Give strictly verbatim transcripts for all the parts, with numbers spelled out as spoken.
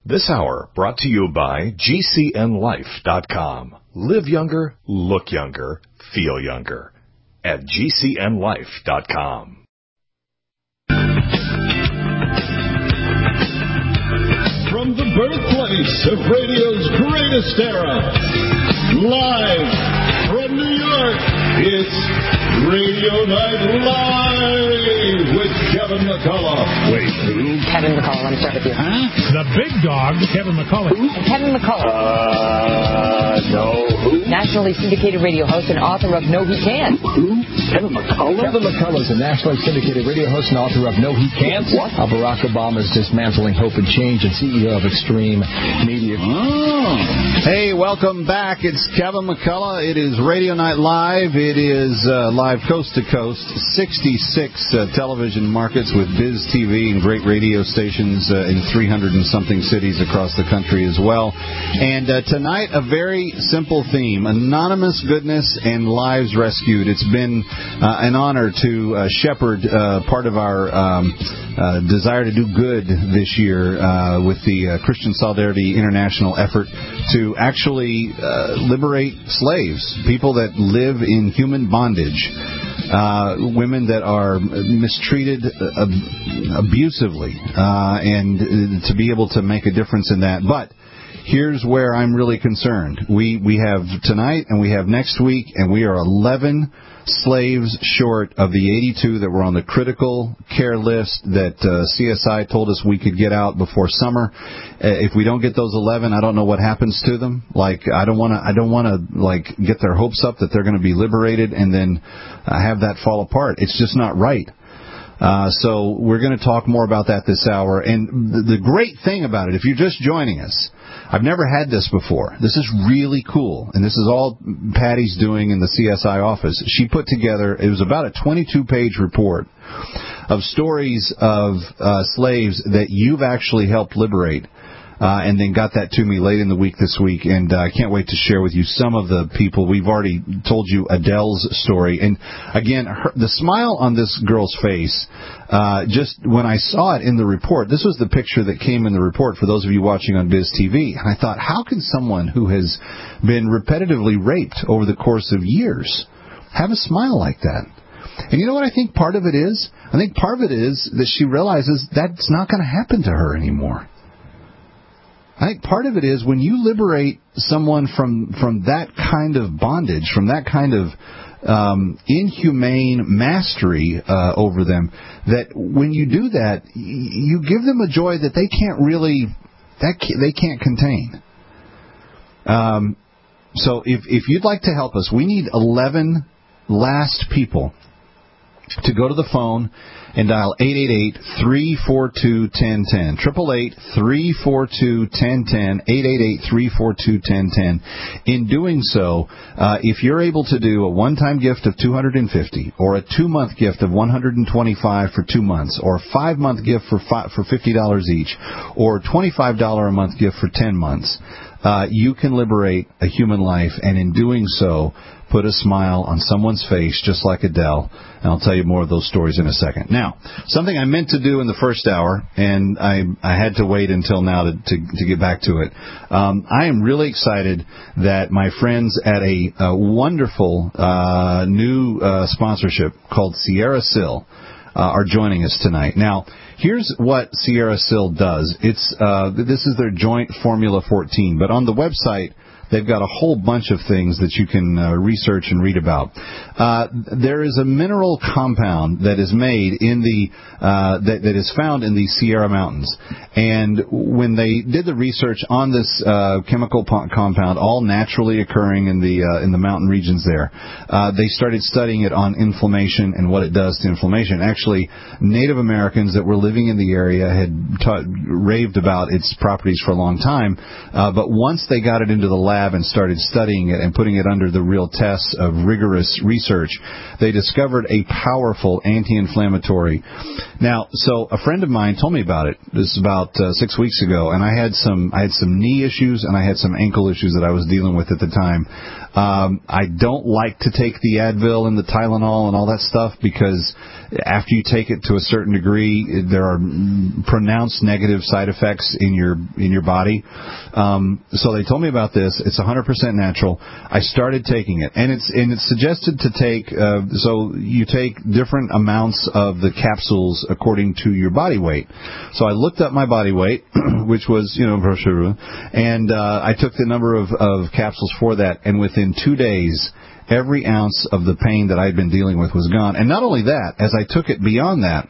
This hour brought to you by G C N life dot com. Live younger, look younger, feel younger at G C N life dot com. From the birthplace of radio's greatest era, live from New York, it's Radio Night Live with Kevin McCullough. Wait, who? Kevin McCullough, let me start with you. Huh? The big dog, Kevin McCullough. Who? Kevin McCullough. Uh, no, who? Nationally syndicated radio host and author of No He Can't. Who? Kevin McCullough? Kevin McCullough is a nationally syndicated radio host and author of No He Can't. What? How Barack Obama is dismantling hope and change, and C E O of Extreme Media. Oh. Hey, welcome back. It's Kevin McCullough. It is Radio Night Live. It is uh, live coast to coast, sixty-six uh, television markets with Biz T V and great radio stations uh, in three hundred and something cities across the country as well. And uh, tonight, a very simple theme: anonymous goodness and lives rescued. It's been uh, an honor to uh, shepherd uh, part of our um, uh, desire to do good this year uh, with the uh, Christian Solidarity International effort to actually uh, liberate slaves, people that live in human bondage, uh, women that are mistreated uh, abusively, uh, and to be able to make a difference in that. But here's where I'm really concerned. We we have tonight and we have next week, and we are eleven slaves short of the eighty-two that were on the critical care list that uh, C S I told us we could get out before summer. Uh, if we don't get those eleven, I don't know what happens to them. Like I don't want to I don't want to like get their hopes up that they're going to be liberated and then uh, have that fall apart. It's just not right. Uh, so we're going to talk more about that this hour. And the, the great thing about it, if you're just joining us, I've never had this before. This is really cool. And this is all Patty's doing in the C S I office. She put together, it was about a twenty-two page report of stories of uh, slaves that you've actually helped liberate. Uh, and then got that to me late in the week this week, and uh, I can't wait to share with you some of the people. We've already told you Adele's story, and again, her, the smile on this girl's face, uh, just when I saw it in the report, this was the picture that came in the report for those of you watching on Biz T V, and I thought, how can someone who has been repetitively raped over the course of years have a smile like that? And you know what I think part of it is? I think part of it is that she realizes that's not going to happen to her anymore. I think part of it is when you liberate someone from from that kind of bondage, from that kind of um, inhumane mastery uh, over them, that when you do that, you give them a joy that they can't really, that they can't contain. Um, so if if you'd like to help us, we need eleven last people to go to the phone and dial eight eight eight, three four two, one zero one zero. eight eight eight, three four two, one zero one zero. eight eight eight, three four two, one zero one zero. In doing so, uh, if you're able to do a one-time gift of two hundred fifty dollars or a two-month gift of one hundred twenty-five dollars for two months or a five-month gift for five, for fifty dollars each or a twenty-five dollars a month gift for ten months, uh, you can liberate a human life, and in doing so, put a smile on someone's face, just like Adele. And I'll tell you more of those stories in a second. Now, something I meant to do in the first hour, and I, I had to wait until now to, to, to get back to it. Um, I am really excited that my friends at a, a wonderful uh, new uh, sponsorship called Sierra Sil uh, are joining us tonight. Now, here's what Sierra Sil does. It's uh, this is their joint Formula fourteen, but on the website, they've got a whole bunch of things that you can uh, research and read about. Uh, there is a mineral compound that is made in the uh, that, that is found in the Sierra Mountains, and when they did the research on this uh, chemical po- compound, all naturally occurring in the uh, in the mountain regions there, uh, they started studying it on inflammation and what it does to inflammation. Actually, Native Americans that were living in the area had ta- raved about its properties for a long time, uh, but once they got it into the lab and started studying it and putting it under the real tests of rigorous research, they discovered a powerful anti-inflammatory. Now, so a friend of mine told me about it. This is about uh, six weeks ago, and I had some I had some knee issues and I had some ankle issues that I was dealing with at the time. Um, I don't like to take the Advil and the Tylenol and all that stuff because after you take it to a certain degree, there there are pronounced negative side effects in your in your body. Um, so they told me about this. It's one hundred percent natural. I started taking it, and it's and it's suggested to take. Uh, so you take different amounts of the capsules according to your body weight. So I looked up my body weight, which was you know, and uh, I took the number of, of capsules for that, and within two days. Every ounce of the pain that I'd been dealing with was gone. And not only that, as I took it beyond that,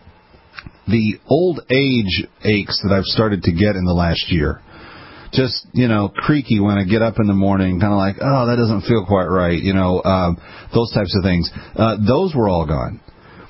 the old age aches that I've started to get in the last year, just, you know, creaky when I get up in the morning, kind of like, oh, that doesn't feel quite right, you know, um, those types of things, uh, those were all gone.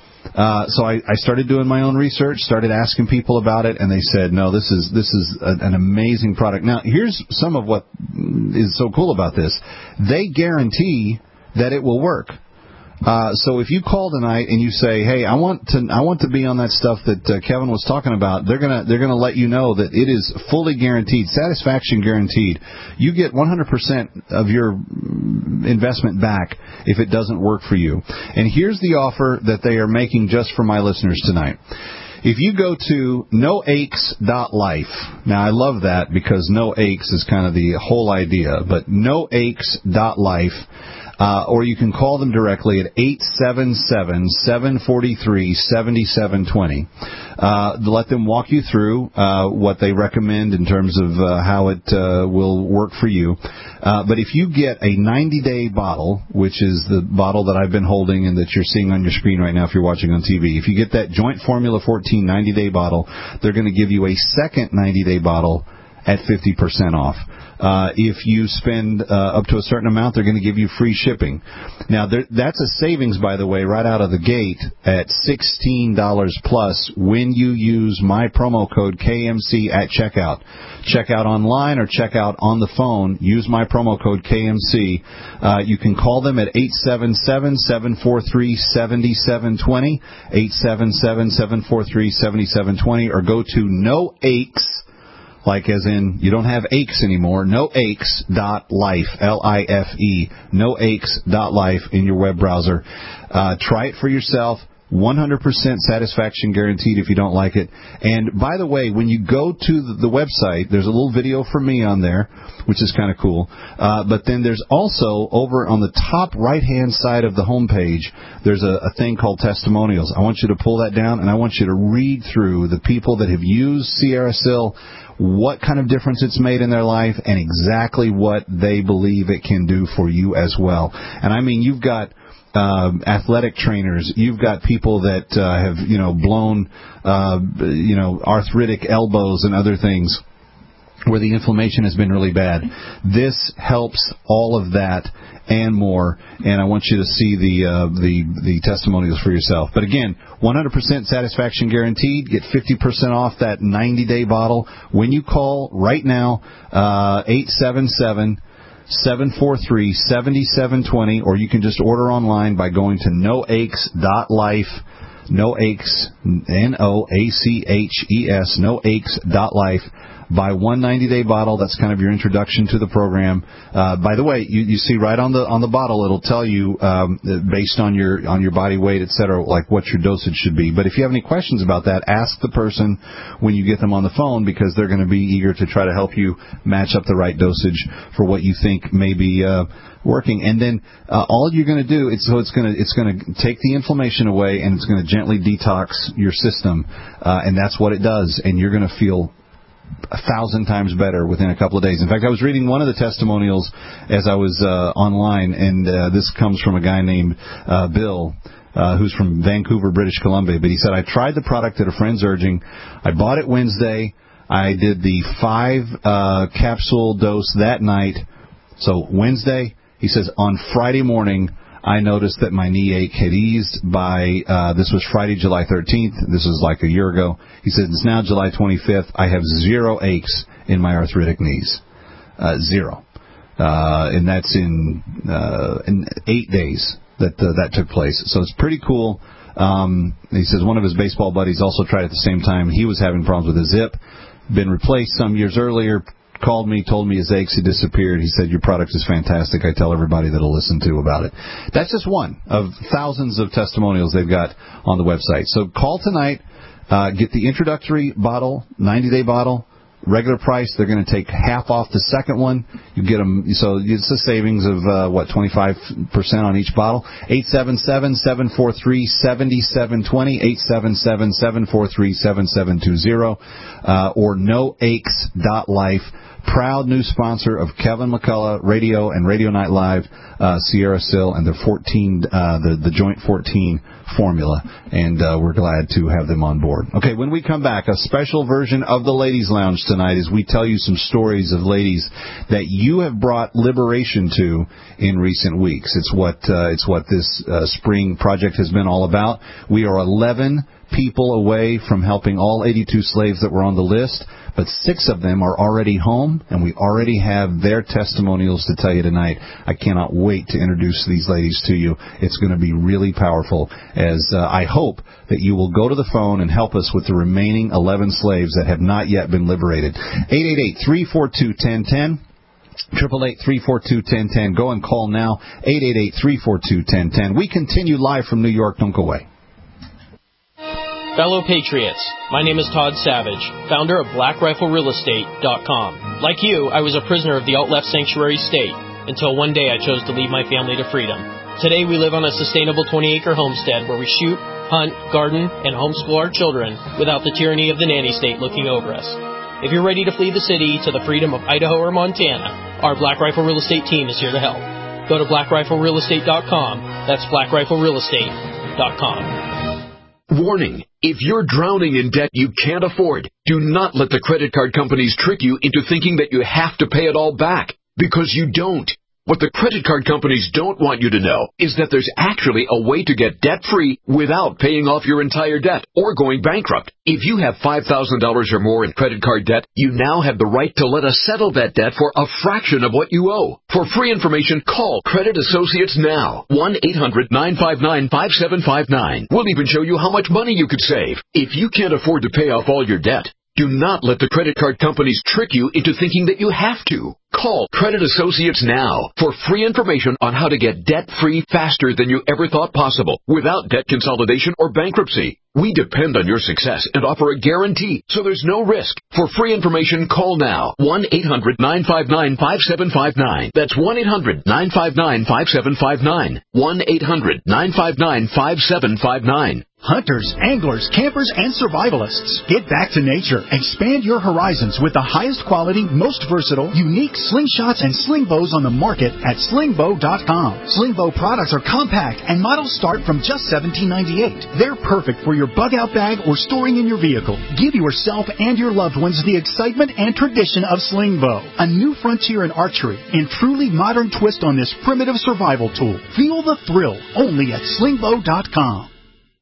Uh, so I, I started doing my own research, started asking people about it, and they said, no, this is this is a, an amazing product. Now, here's some of what is so cool about this. They guarantee that it will work. Uh, so if you call tonight and you say, "Hey, I want to, I want to be on that stuff that uh, Kevin was talking about," they're gonna, they're gonna let you know that it is fully guaranteed, satisfaction guaranteed. You get one hundred percent of your investment back if it doesn't work for you. And here's the offer that they are making just for my listeners tonight. If you go to no aches dot life, now I love that because no aches is kind of the whole idea, but no aches dot life. Uh, or you can call them directly at eight seven seven, seven four three, seven seven two zero. Uh, let them walk you through uh, what they recommend in terms of uh, how it uh, will work for you. Uh, but if you get a ninety-day bottle, which is the bottle that I've been holding and that you're seeing on your screen right now if you're watching on T V, if you get that Joint Formula fourteen ninety-day bottle, they're going to give you a second ninety-day bottle at fifty percent off. Uh, if you spend uh, up to a certain amount, they're going to give you free shipping. Now, there, that's a savings, by the way, right out of the gate at sixteen dollars plus when you use my promo code K M C at checkout. Checkout online or checkout on the phone. Use my promo code K M C. Uh, you can call them at eight seven seven, seven four three, seven seven two zero, eight seven seven, seven four three, seven seven two zero, or go to No Aches. Like as in, you don't have aches anymore, no aches dot life, L I F E, no aches dot life in your web browser. Uh, try it for yourself. one hundred percent satisfaction guaranteed if you don't like it. And, by the way, when you go to the, the website, there's a little video from me on there, which is kind of cool. Uh, but then there's also, over on the top right-hand side of the homepage, there's a, a thing called testimonials. I want you to pull that down, and I want you to read through the people that have used Sierra Sil, what kind of difference it's made in their life, and exactly what they believe it can do for you as well. And, I mean, you've got Uh, athletic trainers. You've got people that uh, have, you know, blown, uh, you know, arthritic elbows and other things where the inflammation has been really bad. This helps all of that and more, and I want you to see the uh, the the testimonials for yourself. But again, one hundred percent satisfaction guaranteed. Get fifty percent off that ninety-day bottle when you call right now, uh, eight seven seven, seven four three, seven seven two zero, or you can just order online by going to no aches dot life, no aches, N O A C H E S, no aches dot life. Buy one ninety-day bottle. That's kind of your introduction to the program. Uh, by the way, you, you see right on the on the bottle, it'll tell you um, based on your on your body weight, et cetera, like what your dosage should be. But if you have any questions about that, ask the person when you get them on the phone, because they're going to be eager to try to help you match up the right dosage for what you think may be uh, working. And then uh, all you're going to do, it's so it's going to it's going to take the inflammation away, and it's going to gently detox your system, uh, and that's what it does. And you're going to feel a thousand times better within a couple of days. In fact, I was reading one of the testimonials as I was uh, online, and uh, this comes from a guy named uh, Bill, uh, who's from Vancouver, British Columbia. But he said, I tried the product at a friend's urging. I bought it Wednesday. I did the five uh, capsule dose that night. So Wednesday, he says, on Friday morning, I noticed that my knee ache had eased by, uh, this was Friday, July thirteenth. This was like a year ago. He said, it's now July twenty-fifth. I have zero aches in my arthritic knees. Uh, zero. Uh, and that's in, uh, in eight days that uh, that took place. So it's pretty cool. Um, he says one of his baseball buddies also tried at the same time. He was having problems with his hip. Been replaced some years earlier. Called me, told me his aches had disappeared. He said, your product is fantastic. I tell everybody that'll listen to about it. That's just one of thousands of testimonials they've got on the website. So call tonight, Uh, get the introductory bottle, ninety-day bottle. Regular price, they're going to take half off the second one. You get them, so it's a savings of, uh, what, twenty-five percent on each bottle. eight seven seven, seven four three, seven seven two zero, eight seven seven, seven four three, seven seven two zero, uh, or no aches dot life. Proud new sponsor of Kevin McCullough Radio and Radio Night Live, uh, Sierra Sil, and their fourteen, uh, the, the Joint fourteen formula, and uh, we're glad to have them on board. Okay, when we come back, a special version of the Ladies Lounge tonight as we tell you some stories of ladies that you have brought liberation to in recent weeks. It's what uh, it's what this uh, spring project has been all about. We are eleven people away from helping all eighty-two slaves that were on the list, but six of them are already home, and we already have their testimonials to tell you tonight. I cannot wait to introduce these ladies to you. It's going to be really powerful, as uh, I hope that you will go to the phone and help us with the remaining eleven slaves that have not yet been liberated. eight eight eight, three four two, one zero one zero. Triple eight three four two ten ten. Go and call now. eight eight eight, three four two, one zero one zero. We continue live from New York. Don't go away. Fellow Patriots, my name is Todd Savage, founder of Black Rifle Real Estate dot com. Like you, I was a prisoner of the alt-left sanctuary state until one day I chose to leave my family to freedom. Today we live on a sustainable twenty-acre homestead where we shoot, hunt, garden, and homeschool our children without the tyranny of the nanny state looking over us. If you're ready to flee the city to the freedom of Idaho or Montana, our Black Rifle Real Estate team is here to help. Go to Black Rifle Real Estate dot com. That's Black Rifle Real Estate dot com. Warning, if you're drowning in debt you can't afford, do not let the credit card companies trick you into thinking that you have to pay it all back, because you don't. What the credit card companies don't want you to know is that there's actually a way to get debt-free without paying off your entire debt or going bankrupt. If you have five thousand dollars or more in credit card debt, you now have the right to let us settle that debt for a fraction of what you owe. For free information, call Credit Associates now. one eight hundred, nine five nine, five seven five nine. We'll even show you how much money you could save. If you can't afford to pay off all your debt, do not let the credit card companies trick you into thinking that you have to. Call Credit Associates now for free information on how to get debt-free faster than you ever thought possible without debt consolidation or bankruptcy. We depend on your success and offer a guarantee, so there's no risk. For free information, call now. one eight hundred, nine five nine, five seven five nine. That's one eight hundred, nine five nine, five seven five nine. one eight hundred, nine five nine, five seven five nine. Hunters, anglers, campers, and survivalists. Get back to nature. Expand your horizons with the highest quality, most versatile, unique slingshots and sling bows on the market at sling bow dot com. Sling bow products are compact and models start from just seventeen ninety-eight. They're perfect for your bug out bag or storing in your vehicle. Give yourself and your loved ones the excitement and tradition of sling bow, a new frontier in archery and truly modern twist on this primitive survival tool. Feel the thrill only at sling bow dot com.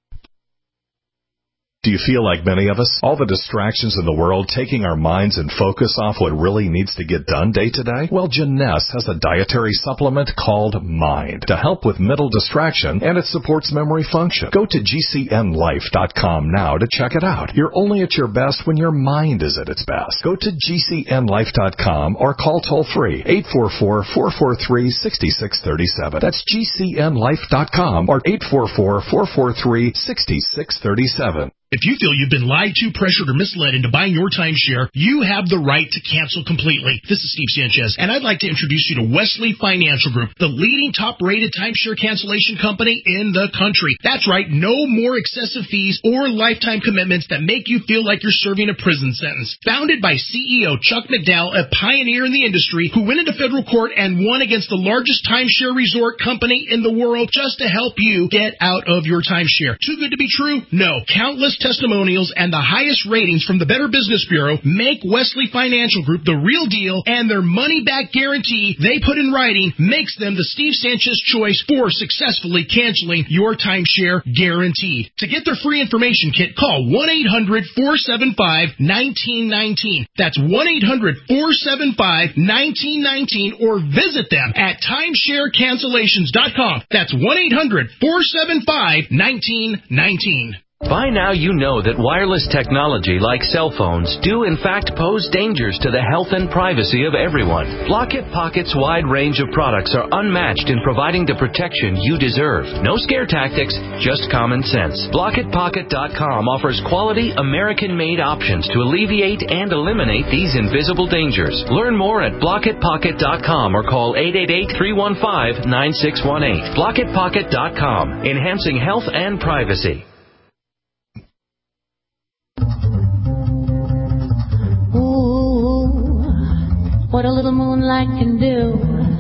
Do you feel like many of us? All the distractions in the world taking our minds and focus off what really needs to get done day to day? Well, Jeunesse has a dietary supplement called Mind to help with mental distraction, and it supports memory function. Go to G C N life dot com now to check it out. You're only at your best when your mind is at its best. Go to G C N life dot com or call toll-free eight four four, four four three, six six three seven. That's G C N life dot com or eight four four, four four three, six six three seven. If you feel you've been lied to, pressured, or misled into buying your timeshare, you have the right to cancel completely. This is Steve Sanchez, and I'd like to introduce you to Wesley Financial Group, the leading top-rated timeshare cancellation company in the country. That's right, no more excessive fees or lifetime commitments that make you feel like you're serving a prison sentence. Founded by C E O Chuck McDowell, a pioneer in the industry who went into federal court and won against the largest timeshare resort company in the world just to help you get out of your timeshare. Too good to be true? No. Countless testimonials and the highest ratings from the Better Business Bureau make Wesley Financial Group the real deal, and their money-back guarantee they put in writing makes them the Steve Sanchez choice for successfully canceling your timeshare guaranteed. To get their free information kit, call one eight hundred, four seven five, one nine one nine. That's one eight hundred, four seven five, one nine one nine, or visit them at timeshare cancellations dot com. That's one eight hundred, four seven five, one nine one nine. By now you know that wireless technology like cell phones do in fact pose dangers to the health and privacy of everyone. Blockit Pocket's wide range of products are unmatched in providing the protection you deserve. No scare tactics, just common sense. Blockit Pocket dot com offers quality American-made options to alleviate and eliminate these invisible dangers. Learn more at Blockit Pocket dot com or call eight eight eight, three one five, nine six one eight. Blockit Pocket dot com, enhancing health and privacy. What a little moonlight can do.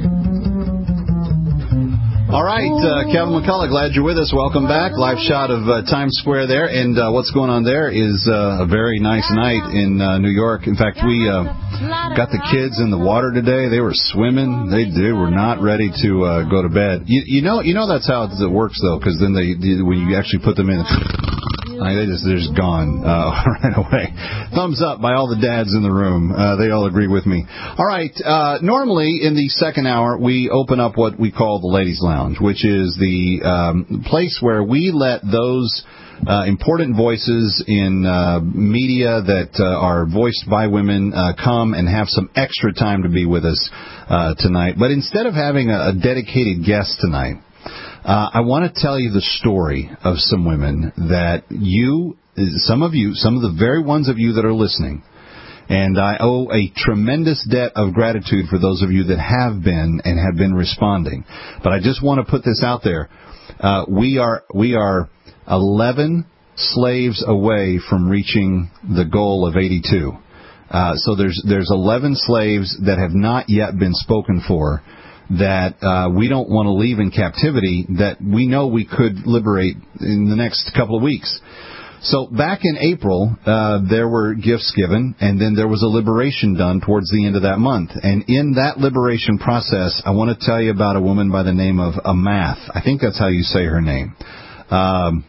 All right, uh, Kevin McCullough, glad you're with us. Welcome back. Live shot of uh, Times Square there. And uh, what's going on there is uh, a very nice night in uh, New York. In fact, we uh, got the kids in the water today. They were swimming. They they were not ready to uh, go to bed. You, you know you know that's how it works, though, because then they when you actually put them in, I mean, they just, they're just gone uh, right away. Thumbs up by all the dads in the room. Uh, they all agree with me. All right. Uh, normally, in the second hour, we open up what we call the Ladies' Lounge, which is the um, place where we let those uh, important voices in uh, media that uh, are voiced by women uh, come and have some extra time to be with us uh, tonight. But instead of having a, a dedicated guest tonight, Uh, I want to tell you the story of some women that you, some of you, some of the very ones of you that are listening, and I owe a tremendous debt of gratitude for those of you that have been and have been responding. But I just want to put this out there. Uh, we are we are eleven slaves away from reaching the goal of eighty-two. Uh, so there's there's eleven slaves that have not yet been spoken for, that uh, we don't want to leave in captivity, that we know we could liberate in the next couple of weeks. So back in April, uh, there were gifts given, and then there was a liberation done towards the end of that month. And in that liberation process, I want to tell you about a woman by the name of Amath. I think that's how you say her name. Um,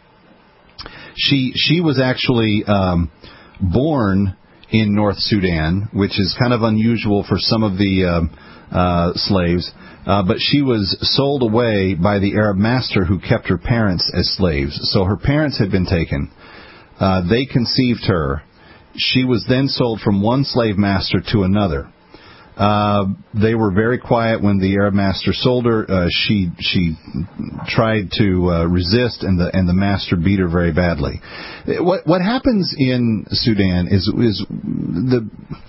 she she was actually um, born in North Sudan, which is kind of unusual for some of the Uh, Uh, slaves, uh, but she was sold away by the Arab master who kept her parents as slaves. So her parents had been taken. Uh, they conceived her. She was then sold from one slave master to another. Uh, they were very quiet when the Arab master sold her. Uh, she she tried to uh, resist, and the and the master beat her very badly. What what happens in Sudan is is the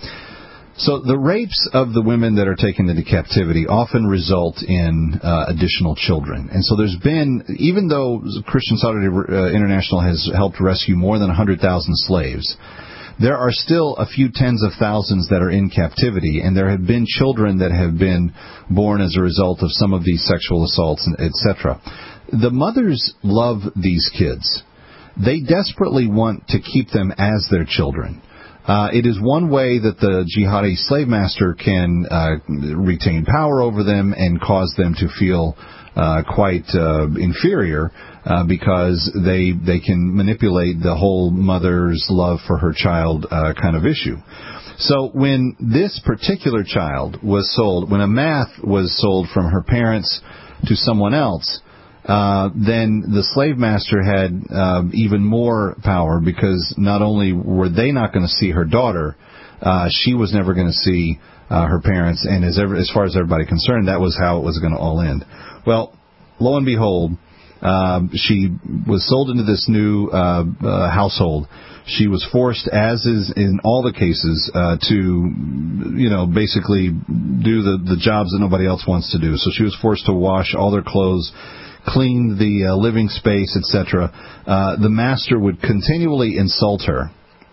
So the rapes of the women that are taken into captivity often result in uh, additional children. And so there's been, even though Christian Solidarity uh, International has helped rescue more than one hundred thousand slaves, there are still a few tens of thousands that are in captivity, and there have been children that have been born as a result of some of these sexual assaults, et cetera. The mothers love these kids. They desperately want to keep them as their children. Uh, it is one way that the jihadi slave master can uh, retain power over them and cause them to feel uh, quite uh, inferior uh, because they they can manipulate the whole mother's love for her child uh, kind of issue. So when this particular child was sold, when Amath was sold from her parents to someone else, Uh, then the slave master had uh, even more power, because not only were they not going to see her daughter, uh, she was never going to see uh, her parents. And as, ever, as far as everybody concerned, that was how it was going to all end. Well, lo and behold, uh, she was sold into this new uh, uh, household. She was forced, as is in all the cases, uh, to, you know, basically do the, the jobs that nobody else wants to do. So she was forced to wash all their clothes, clean the uh, living space, et cetera. Uh, the master would continually insult her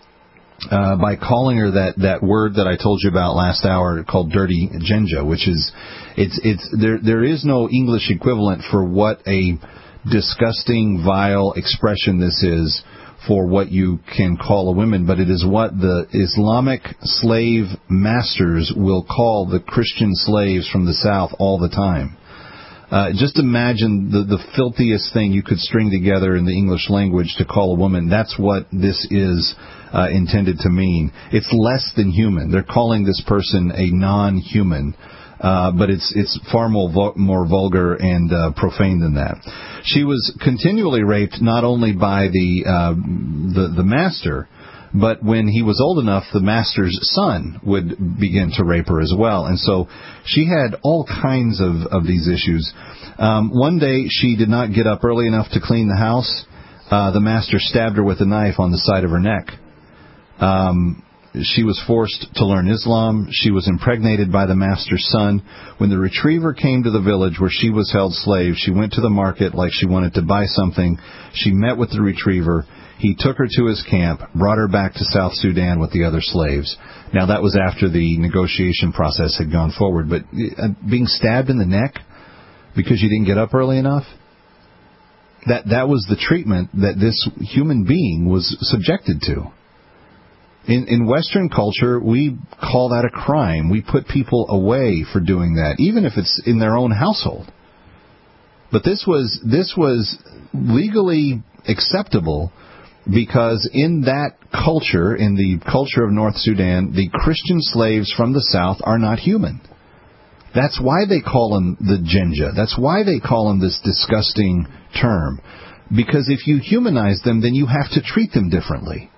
uh, by calling her that, that word that I told you about last hour called dirty Jenja, which is, it's it's there there is no English equivalent for what a disgusting, vile expression this is for what you can call a woman, but it is what the Islamic slave masters will call the Christian slaves from the South all the time. Uh, just imagine the, the filthiest thing you could string together in the English language to call a woman. That's what this is uh, intended to mean. It's less than human. They're calling this person a non-human. Uh, but it's it's far more vul- more vulgar and uh, profane than that. She was continually raped not only by the uh, the the master, but when he was old enough, the master's son would begin to rape her as well. And so she had all kinds of, of these issues. Um, one day she did not get up early enough to clean the house. Uh, the master stabbed her with a knife on the side of her neck. Um, she was forced to learn Islam. She was impregnated by the master's son. When the retriever came to the village where she was held slave, she went to the market like she wanted to buy something. She met with the retriever. He took her to his camp, brought her back to South Sudan with the other slaves. Now, that was after the negotiation process had gone forward. But uh, being stabbed in the neck because you didn't get up early enough, that, that was the treatment that this human being was subjected to. In, in Western culture, we call that a crime. We put people away for doing that, even if it's in their own household. But this was this was legally acceptable because in that culture, in the culture of North Sudan, the Christian slaves from the south are not human. That's why they call them the Jinja. That's why they call them this disgusting term. Because if you humanize them, then you have to treat them differently.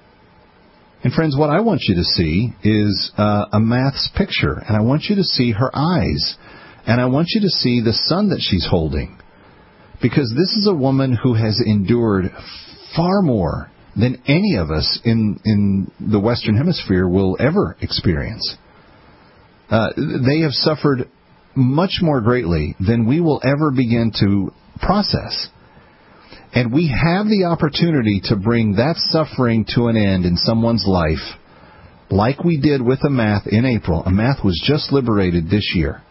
And friends, what I want you to see is uh, a Math's picture, and I want you to see her eyes, and I want you to see the son that she's holding. Because this is a woman who has endured far more than any of us in, in the Western Hemisphere will ever experience. Uh, they have suffered much more greatly than we will ever begin to process. And we have the opportunity to bring that suffering to an end in someone's life, like we did with Amath in April. Amath was just liberated this year,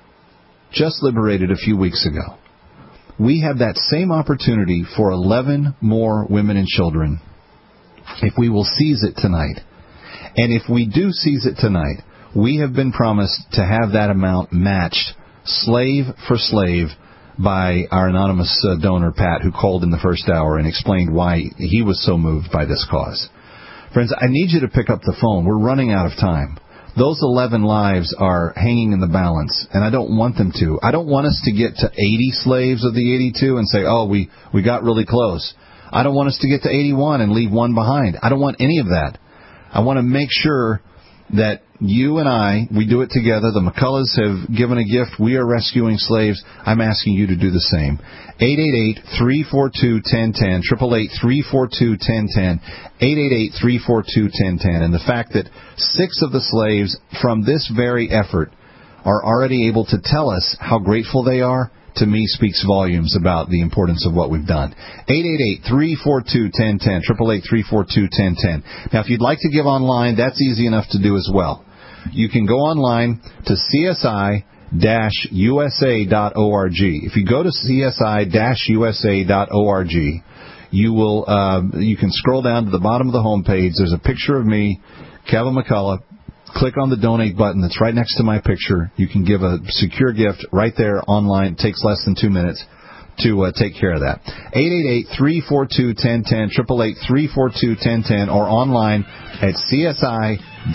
just liberated a few weeks ago. We have that same opportunity for eleven more women and children if we will seize it tonight. And if we do seize it tonight, we have been promised to have that amount matched, slave for slave, by our anonymous uh, donor, Pat, who called in the first hour and explained why he was so moved by this cause. Friends, I need you to pick up the phone. We're running out of time. Those eleven lives are hanging in the balance, and I don't want them to. I don't want us to get to eighty slaves of the eighty-two and say, oh, we, we got really close. I don't want us to get to eighty-one and leave one behind. I don't want any of that. I want to make sure that you and I, we do it together. The McCulloughs have given a gift. We are rescuing slaves. I'm asking you to do the same. eight eight eight, three four two, one zero one zero, eight eight eight, three four two, one zero one zero, eight eight eight, three four two, one zero one zero. And the fact that six of the slaves from this very effort are already able to tell us how grateful they are, to me speaks volumes about the importance of what we've done. eight eight eight, three four two, one zero one zero, eight eight eight, three four two, one zero one zero. Now, if you'd like to give online, that's easy enough to do as well. You can go online to C S I U S A dot org. If you go to C S I U S A dot org, you will uh, you can scroll down to the bottom of the homepage. There's a picture of me, Kevin McCullough. Click on the donate button that's right next to my picture. You can give a secure gift right there online. It takes less than two minutes to uh, take care of that. eight eight eight, three four two, one zero one zero, eight eight eight, three four two, one zero one zero, or online at C S I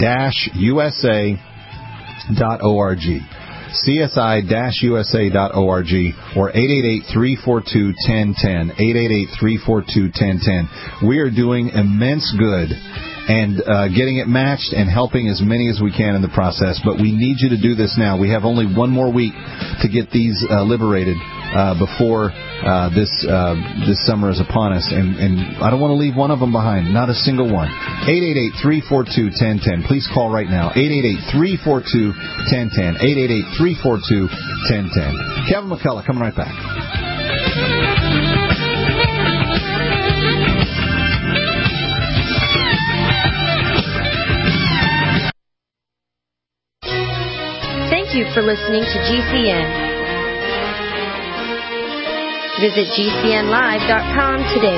U S A dot org. C S I U S A dot org or eight eight eight, three four two, one zero one zero, eight eight eight, three four two, one zero one zero. We are doing immense good and uh, getting it matched and helping as many as we can in the process. But we need you to do this now. We have only one more week to get these uh, liberated uh, before uh, this uh, this summer is upon us. And, and I don't want to leave one of them behind, not a single one. eight eight eight, three four two, one zero one zero. Please call right now. eight eight eight, three four two, one zero one zero. eight eight eight, three four two, one zero one zero. Kevin McCullough coming right back. Thank you for listening to G C N. Visit G C N live dot com today.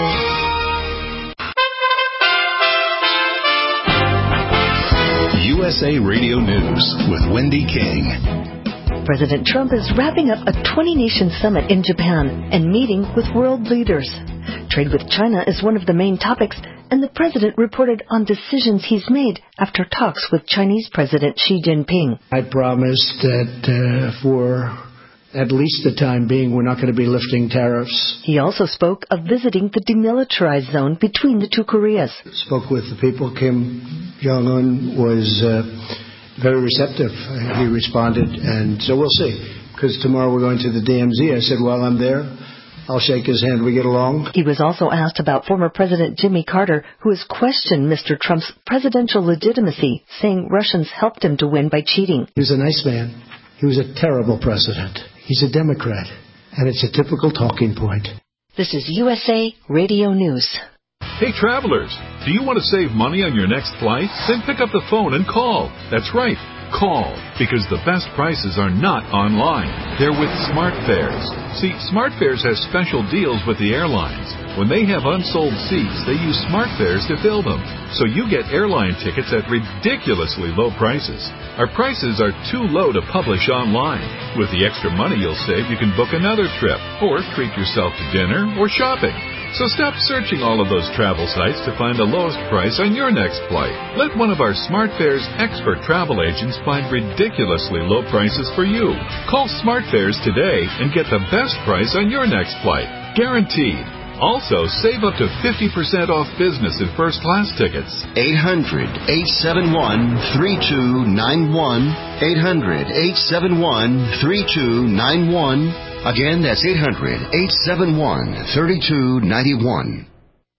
U S A Radio News with Wendy King. President Trump is wrapping up a twenty-nation summit in Japan and meeting with world leaders. Trade with China is one of the main topics, and the president reported on decisions he's made after talks with Chinese President Xi Jinping. I promised that uh, for at least the time being, we're not going to be lifting tariffs. He also spoke of visiting the demilitarized zone between the two Koreas. Spoke with the people. Kim Jong-un was uh, very receptive. He responded, and so we'll see. Because tomorrow we're going to the D M Z. I said, while I'm there, I'll shake his hand. We get along. He was also asked about former President Jimmy Carter, who has questioned Mister Trump's presidential legitimacy, saying Russians helped him to win by cheating. He was a nice man. He was a terrible president. He's a Democrat, and it's a typical talking point. This is U S A Radio News. Hey, travelers, do you want to save money on your next flight? Then pick up the phone and call. That's right. Call, because the best prices are not online. They're with SmartFares. See, SmartFares has special deals with the airlines. When they have unsold seats, they use SmartFares to fill them. So you get airline tickets at ridiculously low prices. Our prices are too low to publish online. With the extra money you'll save, you can book another trip, or treat yourself to dinner or shopping. So stop searching all of those travel sites to find the lowest price on your next flight. Let one of our SmartFares expert travel agents find ridiculously low prices for you. Call SmartFares today and get the best price on your next flight. Guaranteed. Also, save up to fifty percent off business and first class tickets. eight hundred, eight seven one, three two nine one. eight hundred, eight seven one, three two nine one. Again, that's eight hundred, eight seven one, three two nine one.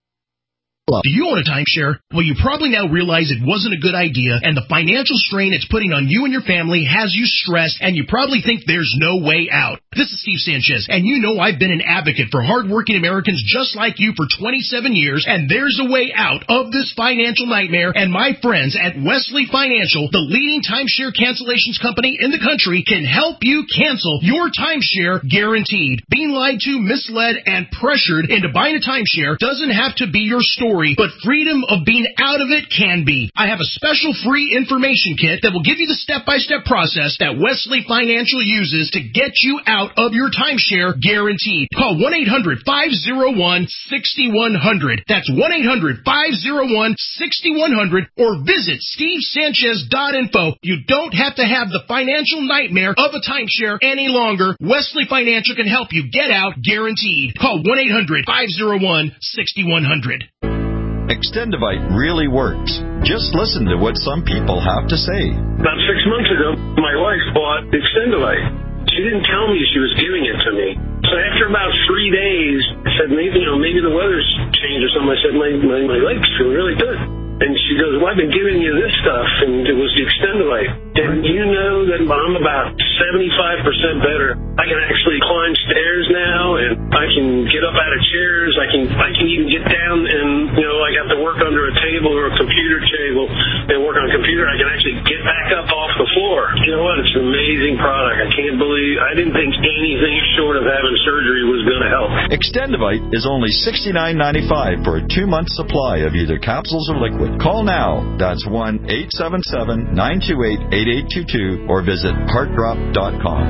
Do you own a timeshare? Well, you probably now realize it wasn't a good idea, and the financial strain it's putting on you and your family has you stressed, and you probably think there's no way out. This is Steve Sanchez, and you know I've been an advocate for hardworking Americans just like you for twenty-seven years, and there's a way out of this financial nightmare, and my friends at Wesley Financial, the leading timeshare cancellations company in the country, can help you cancel your timeshare guaranteed. Being lied to, misled, and pressured into buying a timeshare doesn't have to be your story, but freedom of being out of it can be. I have a special free information kit that will give you the step-by-step process that Wesley Financial uses to get you out of your timeshare guaranteed. Call one eight hundred, five oh one, six one zero zero. That's one eight hundred, five oh one, six one zero zero, or visit steve sanchez dot info. You don't have to have the financial nightmare of a timeshare any longer. Wesley Financial can help you get out guaranteed. Call one eight hundred, five oh one, six one zero zero. Extendivite really works. Just listen to what some people have to say. About six months ago, my wife bought Extendivite. She didn't tell me she was giving it to me. So after about three days, I said, maybe, you know, maybe the weather's changed or something. I said, my, my, my legs feel really good. And she goes, well, I've been giving you this stuff, and it was the Extendivite. And you know that I'm about seventy-five percent better. I can actually climb stairs now, and I can get up out of chairs. I can I can even get down, and, you know, I got to work under a table or a computer table and work on a computer. I can actually get back up off the floor. You know what? It's an amazing product. I can't believe, I didn't think anything short of having surgery was going to help. Extendivite is only sixty-nine ninety-five for a two-month supply of either capsules or liquid. Call now. That's one eight seven seven, nine two eight, eight eight two two or visit heart drop dot com.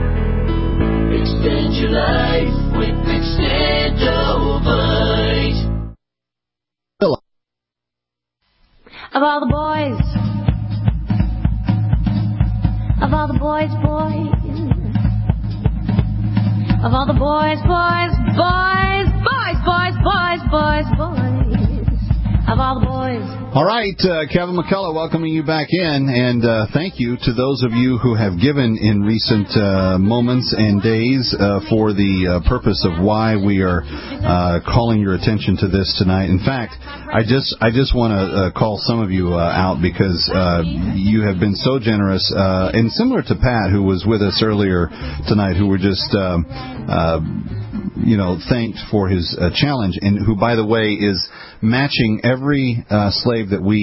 Extend your life with Extendivite. Of all the boys, of all the boys, boys, of all the boys, boys, boys, boys, boys, boys, boys, boys, of all the boys. All right, uh, Kevin McCullough welcoming you back in, and uh, thank you to those of you who have given in recent uh, moments and days uh, for the uh, purpose of why we are uh, calling your attention to this tonight. In fact, I just I just want to uh, call some of you uh, out because uh, you have been so generous, uh, and similar to Pat, who was with us earlier tonight, who were just uh, uh, you know thanked for his uh, challenge, and who, by the way, is matching every uh, slave that we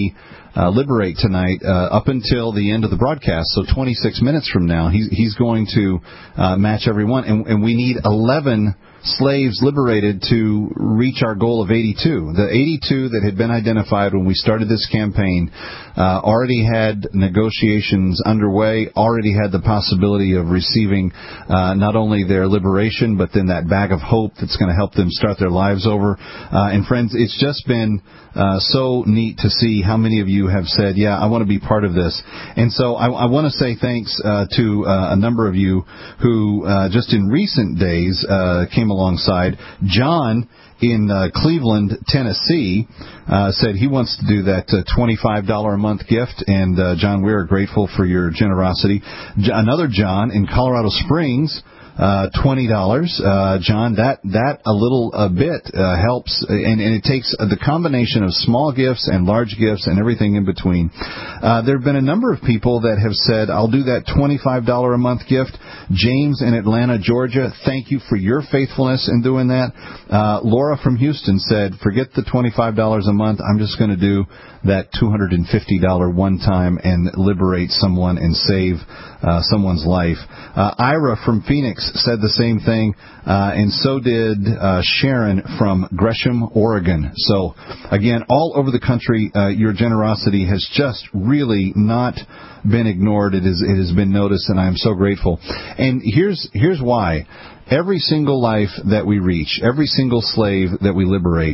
uh, liberate tonight uh, up until the end of the broadcast. So twenty-six minutes from now, he's, he's going to uh, match everyone. And, and we need eleven slaves liberated to reach our goal of eighty-two. The eighty-two that had been identified when we started this campaign uh, already had negotiations underway, already had the possibility of receiving uh, not only their liberation, but then that bag of hope that's going to help them start their lives over. Uh, and friends, it's just been uh, so neat to see how many of you have said, yeah, I want to be part of this. And so I, I want to say thanks uh, to uh, a number of you who uh, just in recent days uh, came alongside. John in uh, Cleveland, Tennessee, uh, said he wants to do that uh, twenty-five dollars a month gift, and uh, John, we are grateful for your generosity. J- another John in Colorado Springs, Uh, twenty dollars, uh, John. That that a little a bit uh, helps, and, and it takes the combination of small gifts and large gifts and everything in between. Uh, there have been a number of people that have said, "I'll do that twenty-five dollars a month gift." James in Atlanta, Georgia, thank you for your faithfulness in doing that. Uh, Laura from Houston said, "Forget the twenty-five dollars a month. I'm just going to do that two hundred fifty dollars one time and liberate someone and save uh, someone's life." Uh, Ira from Phoenix said the same thing, uh, and so did uh, Sharon from Gresham, Oregon. So, again, all over the country, uh, your generosity has just really not been ignored. It is, it has been noticed, and I am so grateful. And here's here's why. Every single life that we reach, every single slave that we liberate,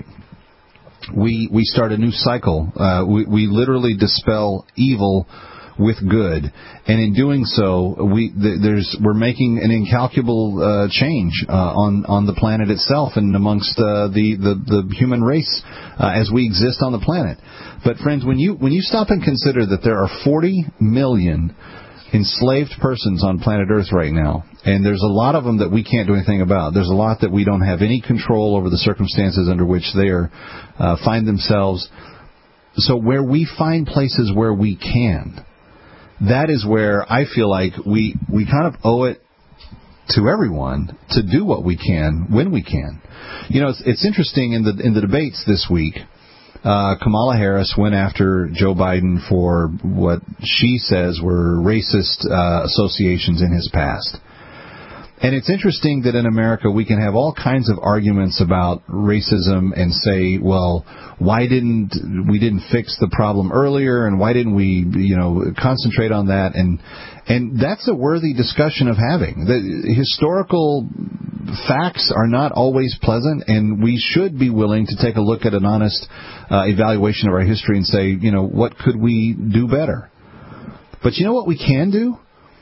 we we start a new cycle. Uh, we, we literally dispel evil with good, and in doing so, we th- there's we're making an incalculable uh, change uh, on on the planet itself and amongst uh, the, the the human race uh, as we exist on the planet. But friends, when you when you stop and consider that there are forty million enslaved persons on planet Earth right now, and there's a lot of them that we can't do anything about. There's a lot that we don't have any control over the circumstances under which they are uh, find themselves. So where we find places where we can, that is where I feel like we, we kind of owe it to everyone to do what we can when we can. You know, it's, it's interesting in the in the debates this week, uh, Kamala Harris went after Joe Biden for what she says were racist uh, associations in his past. And it's interesting that in America we can have all kinds of arguments about racism and say, well, why didn't we didn't fix the problem earlier, and why didn't we, you know, concentrate on that? And and that's a worthy discussion of having. The historical facts are not always pleasant, and we should be willing to take a look at an honest uh, evaluation of our history and say, you know, what could we do better? But you know what we can do?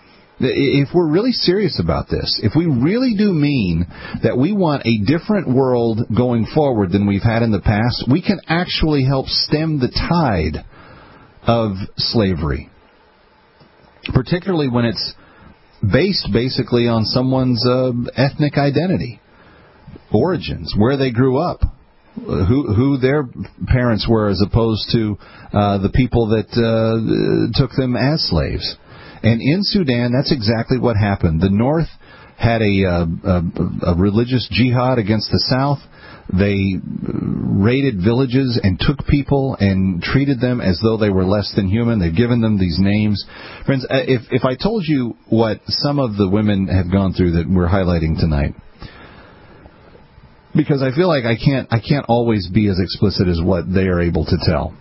If we're really serious about this, if we really do mean that we want a different world going forward than we've had in the past, we can actually help stem the tide of slavery, particularly when it's based basically on someone's uh, ethnic identity, origins, where they grew up, who who their parents were, as opposed to uh, the people that uh, took them as slaves. And in Sudan, that's exactly what happened. The North had a, uh, a, a religious jihad against the South. They raided villages and took people and treated them as though they were less than human. They've given them these names. Friends, if, if I told you what some of the women have gone through that we're highlighting tonight, because I feel like I can't, I can't always be as explicit as what they are able to tell.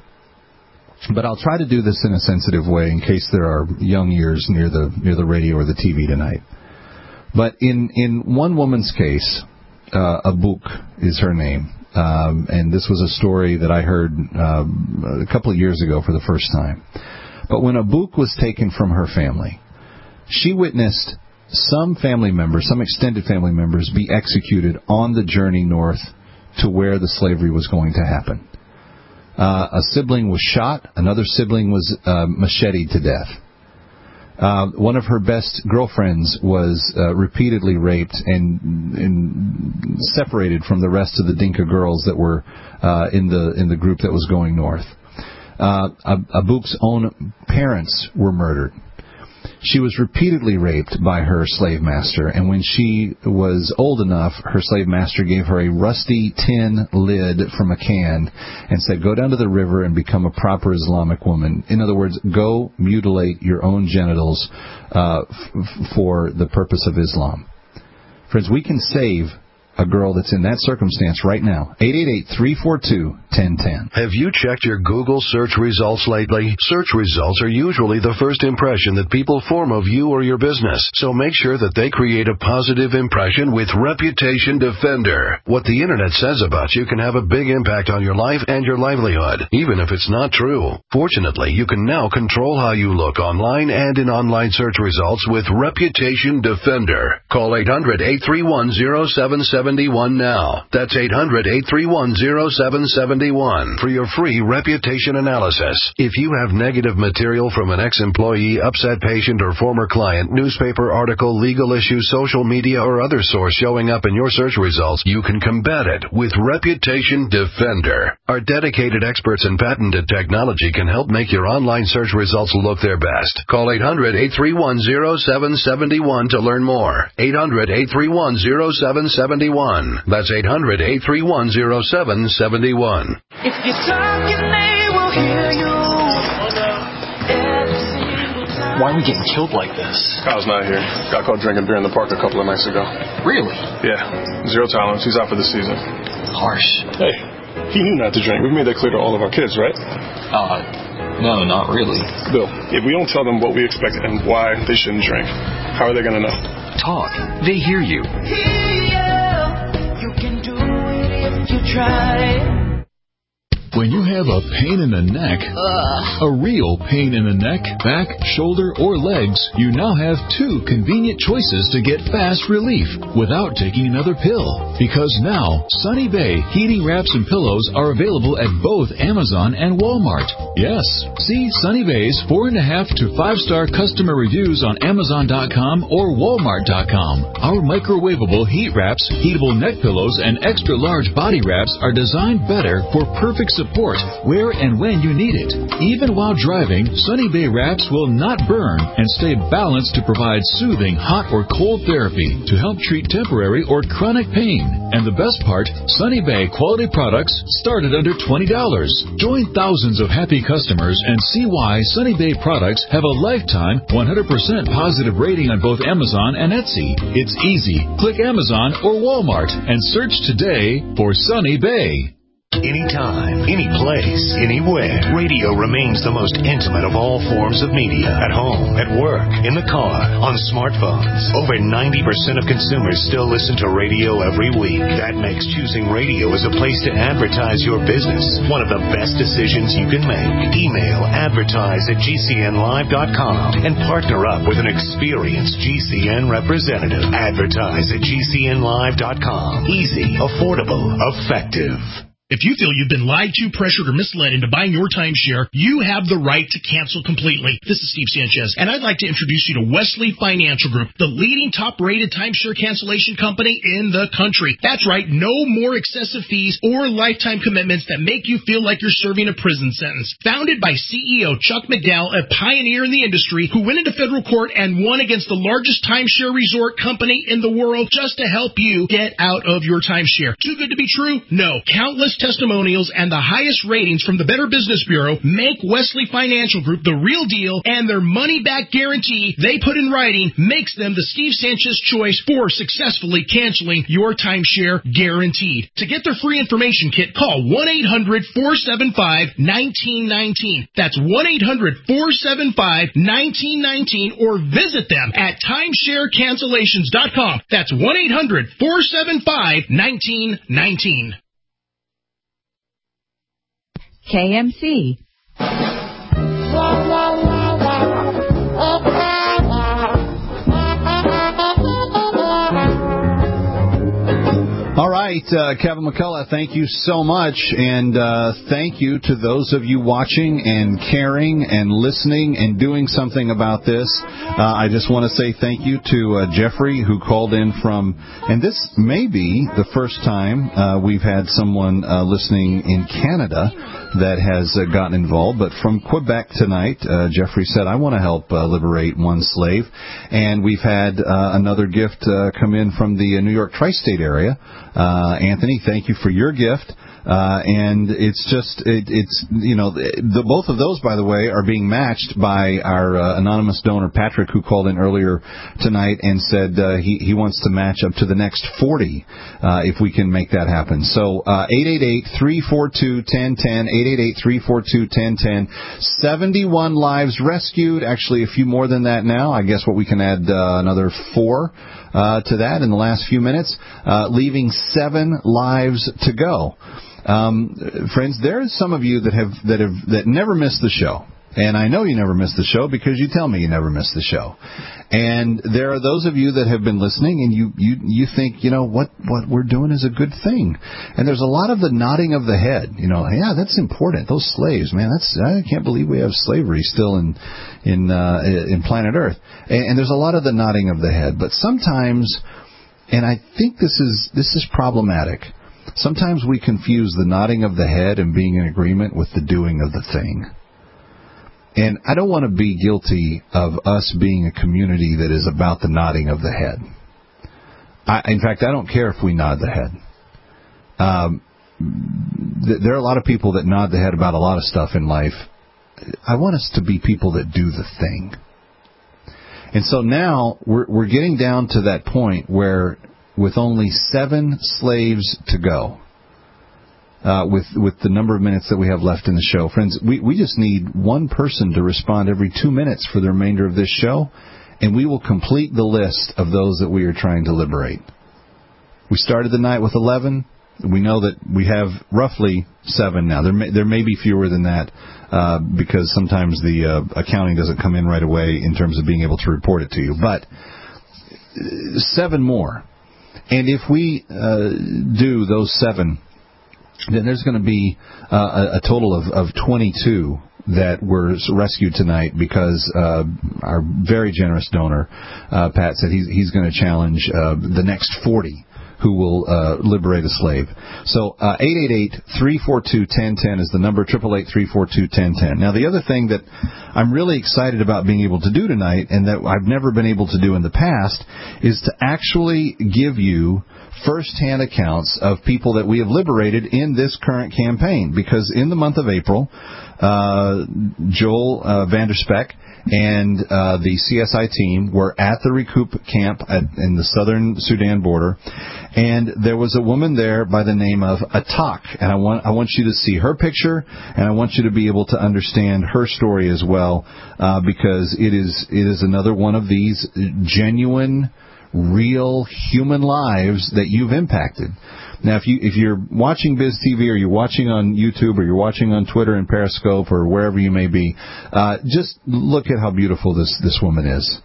But I'll try to do this in a sensitive way in case there are young ears near the near the radio or the T V tonight. But in, in one woman's case, uh, Abuk is her name, um, and this was a story that I heard um, a couple of years ago for the first time. But when Abuk was taken from her family, she witnessed some family members, some extended family members, be executed on the journey north to where the slavery was going to happen. Uh, a sibling was shot. Another sibling was uh, macheted to death. Uh, one of her best girlfriends was uh, repeatedly raped and, and separated from the rest of the Dinka girls that were uh, in the in the group that was going north. Uh, Abuk's own parents were murdered. She was repeatedly raped by her slave master, and when she was old enough, her slave master gave her a rusty tin lid from a can and said, go down to the river and become a proper Islamic woman. In other words, go mutilate your own genitals uh, f- for the purpose of Islam. Friends, we can save a girl that's in that circumstance right now. eight eight eight, three four two, one zero one zero. Have you checked your Google search results lately? Search results are usually the first impression that people form of you or your business, so make sure that they create a positive impression with Reputation Defender. What the Internet says about you can have a big impact on your life and your livelihood, even if it's not true. Fortunately, you can now control how you look online and in online search results with Reputation Defender. Call eight hundred, eight three one, zero seven seven one now. That's eight hundred, eight three one, zero seven seven one for your free reputation analysis. If you have negative material from an ex-employee, upset patient, or former client, newspaper article, legal issue, social media, or other source showing up in your search results, you can combat it with Reputation Defender. Our dedicated experts in patented technology can help make your online search results look their best. Call eight hundred, eight three one, zero seven seven one to learn more. eight hundred, eight three one, zero seven seven one. That's eight hundred, eight three one, zero seven seven one. If you talk, they will hear you. Why are we getting killed like this? Kyle's not here. Got caught drinking beer in the park a couple of nights ago. Really? Yeah. Zero tolerance. He's out for the season. Harsh. Hey, he knew not to drink. We've made that clear to all of our kids, right? Uh, no, not really. Bill, if we don't tell them what we expect and why they shouldn't drink, how are they going to know? Talk. They hear you. You can do it if you try. When you have a pain in the neck, Ugh. a real pain in the neck, back, shoulder, or legs, you now have two convenient choices to get fast relief without taking another pill. Because now, Sunny Bay heating wraps and pillows are available at both Amazon and Walmart. Yes, see Sunny Bay's four and a half to five star customer reviews on Amazon dot com or Walmart dot com. Our microwavable heat wraps, heatable neck pillows, and extra large body wraps are designed better for perfect support where and when you need it. Even while driving, Sunny Bay wraps will not burn and stay balanced to provide soothing hot or cold therapy to help treat temporary or chronic pain. And the best part, Sunny Bay quality products start at under twenty dollars. Join thousands of happy customers and see why Sunny Bay products have a lifetime one hundred percent positive rating on both Amazon and Etsy. It's easy. Click Amazon or Walmart and search today for Sunny Bay. Anytime, any place, anywhere, radio remains the most intimate of all forms of media. At home, at work, in the car, on smartphones. Over ninety percent of consumers still listen to radio every week. That makes choosing radio as a place to advertise your business one of the best decisions you can make. Email advertise at G C N live dot com and partner up with an experienced G C N representative. Advertise at G C N live dot com. Easy, affordable, effective. If you feel you've been lied to, pressured, or misled into buying your timeshare, you have the right to cancel completely. This is Steve Sanchez, and I'd like to introduce you to Wesley Financial Group, the leading top-rated timeshare cancellation company in the country. That's right, no more excessive fees or lifetime commitments that make you feel like you're serving a prison sentence. Founded by C E O Chuck McDowell, a pioneer in the industry who went into federal court and won against the largest timeshare resort company in the world just to help you get out of your timeshare. Too good to be true? No. Countless testimonials and the highest ratings from the Better Business Bureau make Wesley Financial Group the real deal, and their money-back guarantee they put in writing makes them the Steve Sanchez choice for successfully canceling your timeshare guaranteed. To get their free information kit, call one eight hundred, four seven five, one nine one nine. That's one eight hundred, four seven five, one nine one nine, or visit them at timeshare cancellations dot com. That's one eight hundred, four seven five, one nine one nine. K M C. All right, right, uh, Kevin McCullough, thank you so much, and uh, thank you to those of you watching and caring and listening and doing something about this. Uh, I just want to say thank you to uh, Jeffrey, who called in from, and this may be the first time uh, we've had someone uh, listening in Canada that has uh, gotten involved, but from Quebec tonight, uh, Jeffrey said, I want to help uh, liberate one slave, and we've had uh, another gift uh, come in from the uh, New York tri-state area. Uh, Anthony, thank you for your gift. Uh, and it's just, it, it's, you know, the, both of those, by the way, are being matched by our uh, anonymous donor, Patrick, who called in earlier tonight and said uh, he, he wants to match up to the next forty uh, if we can make that happen. So uh, eight eight eight, three four two, one zero one zero, eight eight eight, three four two, one zero one zero, seventy-one lives rescued, actually a few more than that now. I guess what we can add uh, another four uh, to that in the last few minutes, uh, leaving seven lives to go. Um, friends, there are some of you that have that have that never miss the show, and I know you never miss the show because you tell me you never miss the show. And there are those of you that have been listening, and you you you think, you know, what what we're doing is a good thing. And there's a lot of the nodding of the head. You know, yeah, that's important. Those slaves, man, that's I can't believe we have slavery still in in uh, in planet Earth. And, and there's a lot of the nodding of the head. But sometimes, and I think this is this is problematic. Sometimes we confuse the nodding of the head and being in agreement with the doing of the thing. And I don't want to be guilty of us being a community that is about the nodding of the head. I, in fact, I don't care if we nod the head. Um, th- there are a lot of people that nod the head about a lot of stuff in life. I want us to be people that do the thing. And so now we're, we're getting down to that point where with only seven slaves to go, uh, with with the number of minutes that we have left in the show. Friends, we, we just need one person to respond every two minutes for the remainder of this show, and we will complete the list of those that we are trying to liberate. We started the night with eleven. We know that we have roughly seven now. There may, there may be fewer than that uh, because sometimes the uh, accounting doesn't come in right away in terms of being able to report it to you. But seven more. And if we uh, do those seven, then there's going to be uh, a, a total of, of twenty-two that were rescued tonight because uh, our very generous donor, uh, Pat, said he's, he's going to challenge uh, the next forty who will uh, liberate a slave. So uh, eight eight eight, three four two, one zero one zero is the number, eight eight eight, three four two, one zero one zero. Now, the other thing that I'm really excited about being able to do tonight, and that I've never been able to do in the past, is to actually give you first-hand accounts of people that we have liberated in this current campaign. Because in the month of April, uh, Joel uh, Vanderspeck and uh, the C S I team were at the Recoup camp at, in the southern Sudan border, and there was a woman there by the name of Atak, and I want I want you to see her picture, and I want you to be able to understand her story as well, uh, because it is it is another one of these genuine, real human lives that you've impacted. Now, if you if you're watching Biz T V or you're watching on YouTube or you're watching on Twitter and Periscope or wherever you may be, uh, just look at how beautiful this this woman is.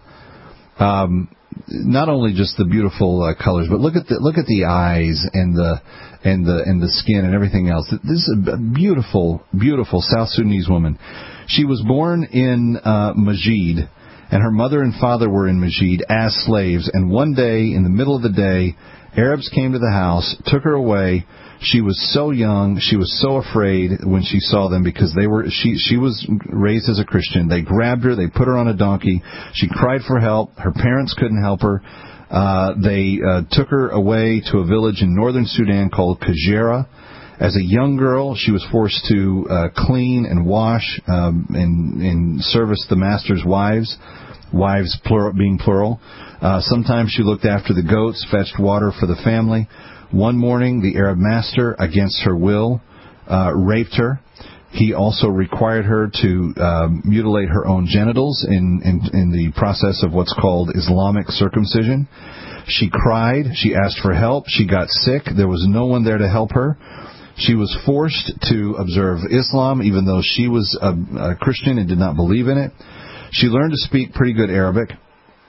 Um, not only just the beautiful uh, colors, but look at the look at the eyes and the and the and the skin and everything else. This is a beautiful, beautiful South Sudanese woman. She was born in uh, Majid, and her mother and father were in Majid as slaves. And one day, in the middle of the day, Arabs came to the house, took her away. She was so young, she was so afraid when she saw them because they were she she was raised as a Christian. They grabbed her, they put her on a donkey. She cried for help. Her parents couldn't help her. Uh, they uh, took her away to a village in northern Sudan called Kajera. As a young girl, she was forced to uh, clean and wash um, and, and service the master's wives, wives plural, being plural. Uh, sometimes she looked after the goats, fetched water for the family. One morning, the Arab master, against her will, uh, raped her. He also required her to uh, mutilate her own genitals in, in, in the process of what's called Islamic circumcision. She cried. She asked for help. She got sick. There was no one there to help her. She was forced to observe Islam, even though she was a, a Christian and did not believe in it. She learned to speak pretty good Arabic.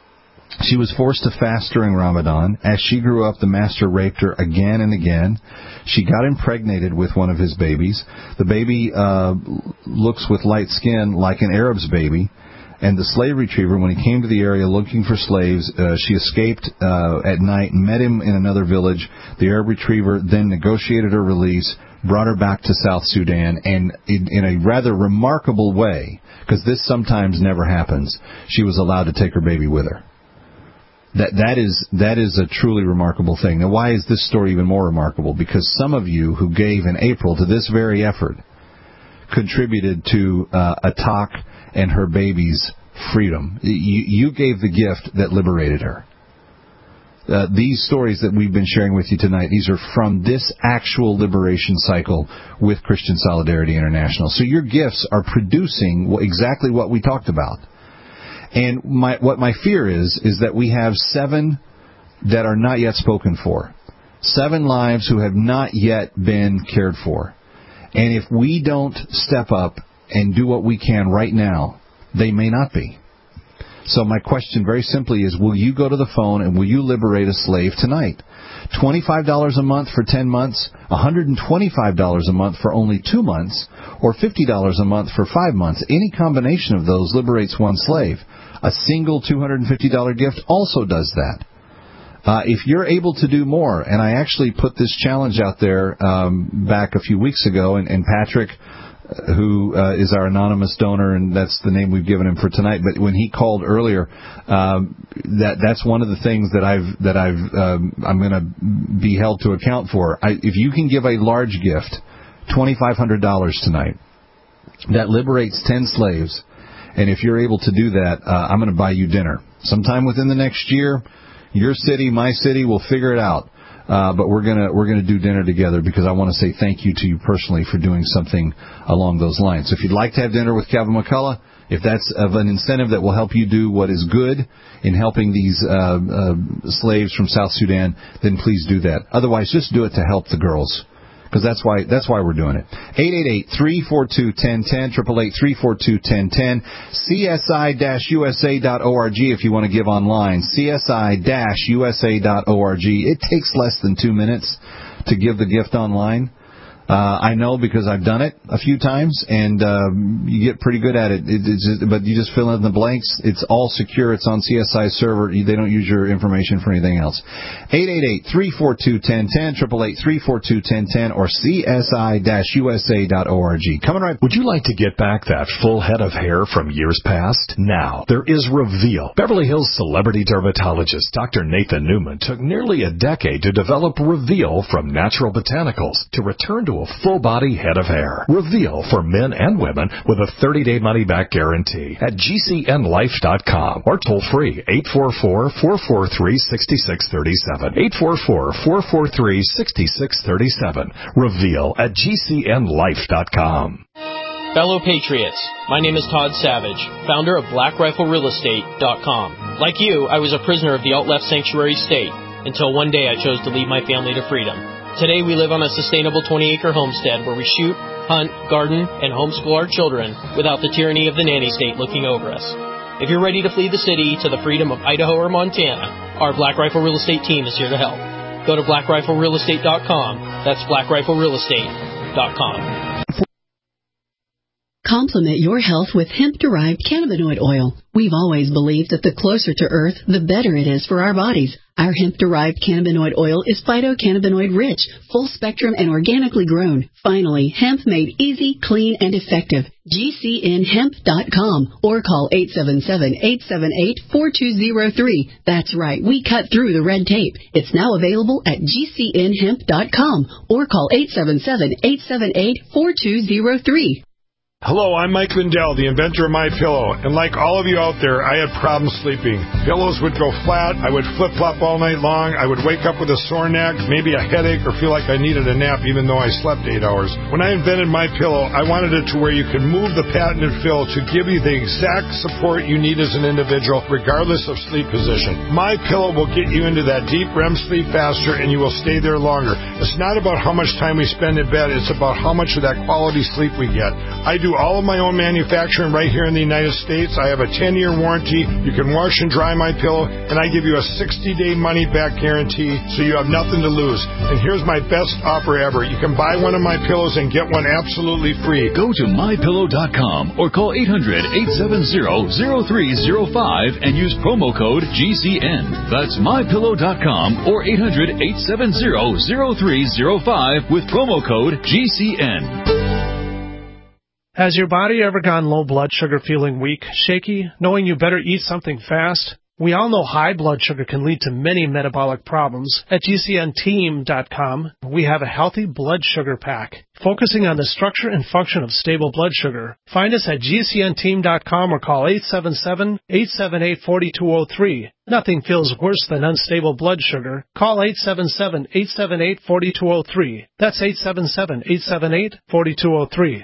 She was forced to fast during Ramadan. As she grew up, the master raped her again and again. She got impregnated with one of his babies. The baby uh, looks with light skin like an Arab's baby. And the slave retriever, when he came to the area looking for slaves, uh, she escaped uh, at night, met him in another village. The Arab retriever then negotiated her release, brought her back to South Sudan, and in, in a rather remarkable way, because this sometimes never happens, she was allowed to take her baby with her. That that is that is a truly remarkable thing. Now, why is this story even more remarkable? Because some of you who gave in April to this very effort contributed to uh, Atak and her baby's freedom. You, you gave the gift that liberated her. Uh, these stories that we've been sharing with you tonight, these are from this actual liberation cycle with Christian Solidarity International. So your gifts are producing exactly what we talked about. And my, what my fear is, is that we have seven that are not yet spoken for. Seven lives who have not yet been cared for. And if we don't step up and do what we can right now, they may not be. So my question very simply is, will you go to the phone and will you liberate a slave tonight? twenty-five dollars a month for ten months, one hundred twenty-five dollars a month for only two months, or fifty dollars a month for five months. Any combination of those liberates one slave. A single two hundred fifty dollars gift also does that. Uh, if you're able to do more, and I actually put this challenge out there um, back a few weeks ago, and, and Patrick, uh, who uh, is our anonymous donor, and that's the name we've given him for tonight. But when he called earlier, um, that that's one of the things that I've that I've um, I'm going to be held to account for. I, if you can give a large gift, twenty-five hundred dollars tonight, that liberates ten slaves. And if you're able to do that, uh, I'm going to buy you dinner. Sometime within the next year, your city, my city, we'll figure it out. Uh, but we're gonna we're gonna do dinner together because I want to say thank you to you personally for doing something along those lines. So if you'd like to have dinner with Kevin McCullough, if that's of an incentive that will help you do what is good in helping these uh, uh, slaves from South Sudan, then please do that. Otherwise, just do it to help the girls. Because that's why that's why we're doing it. eight eight eight, three four two, one zero one zero, eight eight eight, three four two, one zero one zero, C S I U S A dot org if you want to give online, C S I U S A dot org. It takes less than two minutes to give the gift online. Uh, I know because I've done it a few times, and um, you get pretty good at it. it it's just, but you just fill in the blanks. It's all secure. It's on C S I's server. They don't use your information for anything else. eight eight eight, three four two, one zero one zero, eight eight eight, three four two, one zero one zero, or C S I U S A dot org. Coming right. Would you like to get back that full head of hair from years past? Now, there is Reveal. Beverly Hills celebrity dermatologist Doctor Nathan Newman took nearly a decade to develop Reveal from natural botanicals to return to a full-body head of hair. Reveal for men and women with a thirty-day money-back guarantee at G C N life dot com or toll-free eight four four, four four three, six six three seven. eight four four, four four three, six six three seven. Reveal at G C N life dot com. Fellow Patriots, my name is Todd Savage, founder of Black Rifle Real Estate dot com. Like you, I was a prisoner of the alt-left sanctuary state until one day I chose to lead my family to freedom. Today we live on a sustainable twenty-acre homestead where we shoot, hunt, garden, and homeschool our children without the tyranny of the nanny state looking over us. If you're ready to flee the city to the freedom of Idaho or Montana, our Black Rifle Real Estate team is here to help. Go to Black Rifle Real Estate dot com. That's Black Rifle Real Estate dot com. Complement your health with hemp-derived cannabinoid oil. We've always believed that the closer to Earth, the better it is for our bodies. Our hemp-derived cannabinoid oil is phytocannabinoid-rich, full-spectrum, and organically grown. Finally, hemp made easy, clean, and effective. G C N hemp dot com or call eight seven seven, eight seven eight, four two zero three. That's right, we cut through the red tape. It's now available at G C N hemp dot com or call eight seven seven, eight seven eight, four two zero three. Hello, I'm Mike Lindell, the inventor of MyPillow, and like all of you out there, I had problems sleeping. Pillows would go flat, I would flip-flop all night long, I would wake up with a sore neck, maybe a headache, or feel like I needed a nap even though I slept eight hours. When I invented MyPillow, I wanted it to where you can move the patented fill to give you the exact support you need as an individual, regardless of sleep position. MyPillow will get you into that deep R E M sleep faster, and you will stay there longer. It's not about how much time we spend in bed, it's about how much of that quality sleep we get. I do all of my own manufacturing right here in the United States. I have a ten-year warranty. You can wash and dry my pillow, and I give you a sixty-day money-back guarantee, so you have nothing to lose. And here's my best offer ever. You can buy one of my pillows and get one absolutely free. Go to my pillow dot com or call eight hundred, eight seven zero, zero three zero five and use promo code G C N. That's my pillow dot com or eight hundred, eight seven zero, zero three zero five with promo code G C N. Has your body ever gone low blood sugar, feeling weak, shaky, knowing you better eat something fast? We all know high blood sugar can lead to many metabolic problems. At G C N team dot com, we have a healthy blood sugar pack, focusing on the structure and function of stable blood sugar. Find us at G C N team dot com or call eight seven seven, eight seven eight, four two zero three. Nothing feels worse than unstable blood sugar. Call eight seven seven, eight seven eight, four two zero three. That's eight seven seven, eight seven eight, four two zero three.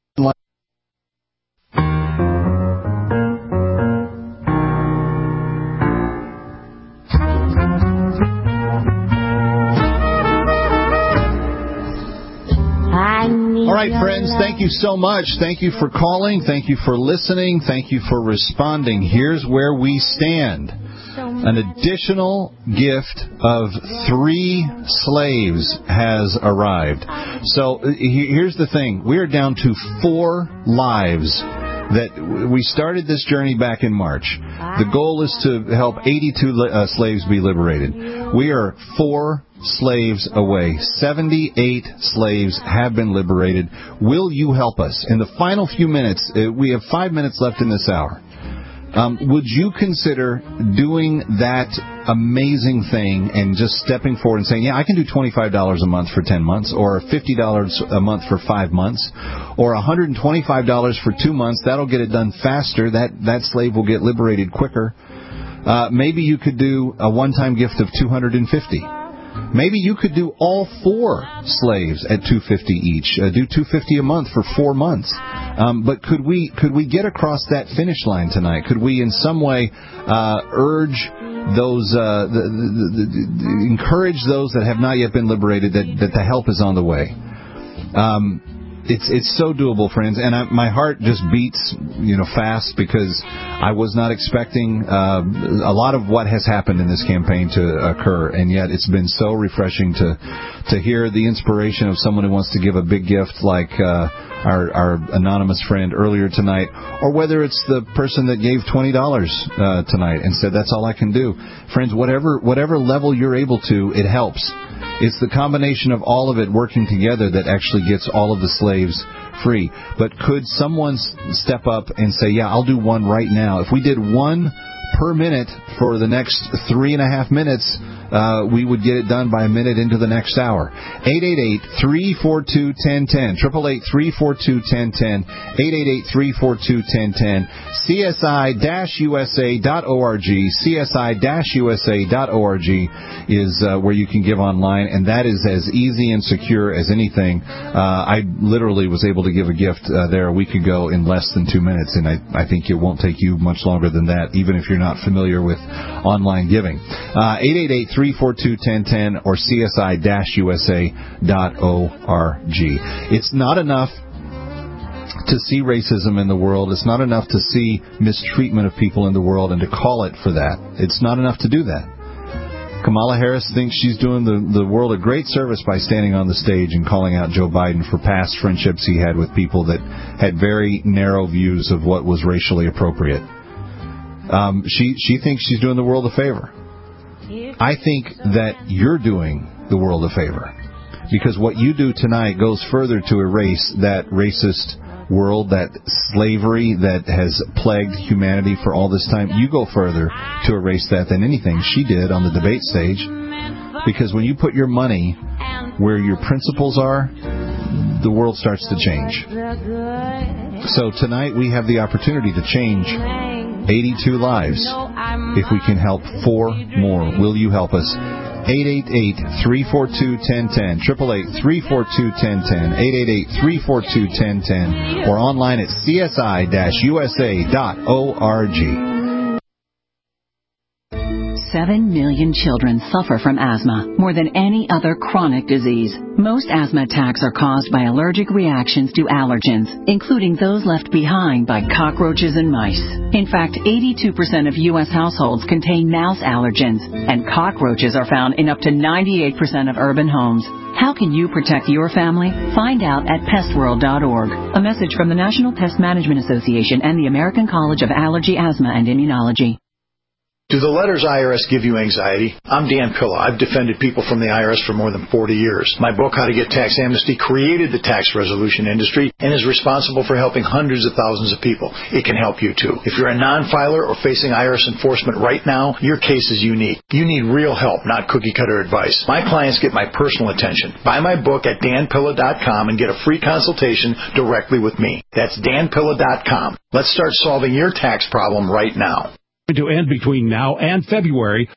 All right, friends, thank you so much. Thank you for calling. Thank you for listening. Thank you for responding. Here's where we stand. An additional gift of three slaves has arrived. So here's the thing. We are down to four lives. That we started this journey back in March. The goal is to help eighty-two uh, slaves be liberated. We are four slaves away. seventy-eight slaves have been liberated. Will you help us? In the final few minutes, uh, we have five minutes left in this hour. Um, would you consider doing that amazing thing and just stepping forward and saying, yeah, I can do twenty-five dollars a month for ten months, or fifty dollars a month for five months, or one hundred twenty-five dollars for two months. That'll get it done faster. That, that slave will get liberated quicker. Uh, maybe you could do a one-time gift of two hundred fifty dollars. Maybe you could do all four slaves at two hundred fifty dollars each. Uh, do two hundred fifty dollars a month for four months. Um, but could we could we get across that finish line tonight? Could we in some way uh, urge those, uh, the, the, the, the, encourage those that have not yet been liberated that, that the help is on the way? Um, It's it's so doable, friends, and I, my heart just beats, you know, fast because I was not expecting uh, a lot of what has happened in this campaign to occur, and yet it's been so refreshing to to hear the inspiration of someone who wants to give a big gift like uh, our our anonymous friend earlier tonight, or whether it's the person that gave twenty dollars uh, tonight and said that's all I can do. Friends, whatever whatever level you're able to, it helps. It's the combination of all of it working together that actually gets all of the slaves free. But could someone step up and say, yeah, I'll do one right now? If we did one per minute for the next three and a half minutes, uh, we would get it done by a minute into the next hour. eight eight eight, three four two, one zero one zero. eight eight eight, three four two, one zero one zero. eight eight eight, three four two, one zero one zero. C S I U S A dot org. C S I U S A dot org is uh, where you can give online, and that is as easy and secure as anything. Uh, I literally was able to give a gift uh, there a week ago in less than two minutes, and I, I think it won't take you much longer than that, even if you're not familiar with online giving. Uh, eight eight eight, three four two, one zero one zero or C S I U S A dot org. It's not enough to see racism in the world. It's not enough to see mistreatment of people in the world and to call it for that. It's not enough to do that. Kamala Harris thinks she's doing the, the world a great service by standing on the stage and calling out Joe Biden for past friendships he had with people that had very narrow views of what was racially appropriate. Um, she, she thinks she's doing the world a favor. I think that you're doing the world a favor, because what you do tonight goes further to erase that racist world, that slavery that has plagued humanity for all this time. You go further to erase that than anything she did on the debate stage, because when you put your money where your principles are, the world starts to change. So tonight we have the opportunity to change eighty-two lives if we can help four more. Will you help us? eight eight eight, three four two, one zero one zero. eight eight eight, three four two, one zero one zero. eight eight eight, three four two, one zero one zero. Or online at C S I U S A dot org. seven million children suffer from asthma, more than any other chronic disease. Most asthma attacks are caused by allergic reactions to allergens, including those left behind by cockroaches and mice. In fact, eighty-two percent of U S households contain mouse allergens, and cockroaches are found in up to ninety-eight percent of urban homes. How can you protect your family? Find out at pest world dot org. A message from the National Pest Management Association and the American College of Allergy, Asthma, and Immunology. Do the letters I R S give you anxiety? I'm Dan Pilla. I've defended people from the I R S for more than forty years. My book, How to Get Tax Amnesty, created the tax resolution industry and is responsible for helping hundreds of thousands of people. It can help you, too. If you're a non-filer or facing I R S enforcement right now, your case is unique. You need real help, not cookie-cutter advice. My clients get my personal attention. Buy my book at dan pilla dot com and get a free consultation directly with me. That's dan pilla dot com. Let's start solving your tax problem right now. To end between now and February,